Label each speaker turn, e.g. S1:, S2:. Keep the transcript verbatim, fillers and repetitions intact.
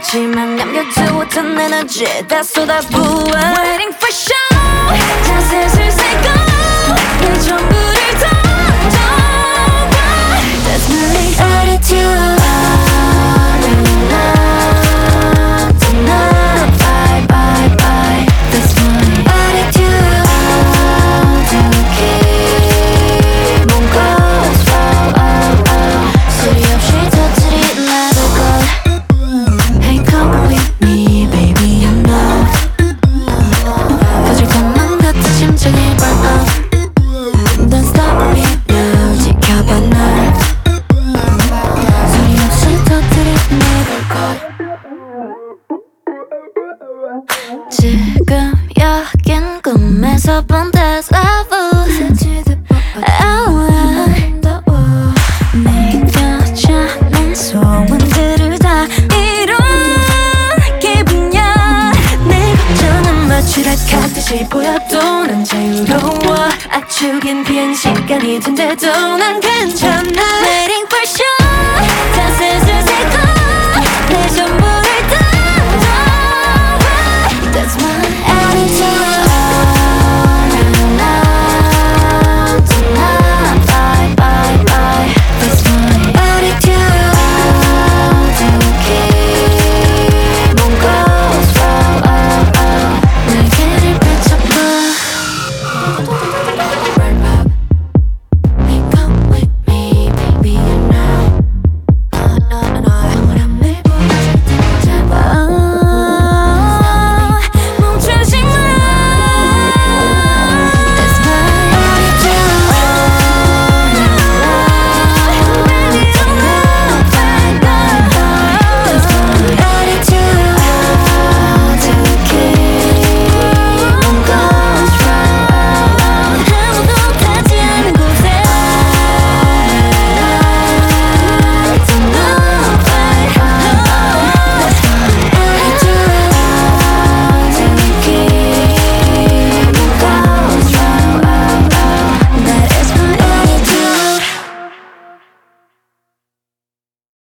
S1: 하지만 남겨두었던 에너지 다 쏟아부어 Waiting for show 자 슬슬 say go 내 전부를 던져봐 That's my attitude 지금 여긴 꿈에서 본 데자부 믿겨지는 소원들을 다 이룬 기분이야 내 걱정은 마치 락하듯이 보여도 난 자유로워 아주 긴 비행 시간이 된대도 난 괜찮아 Waiting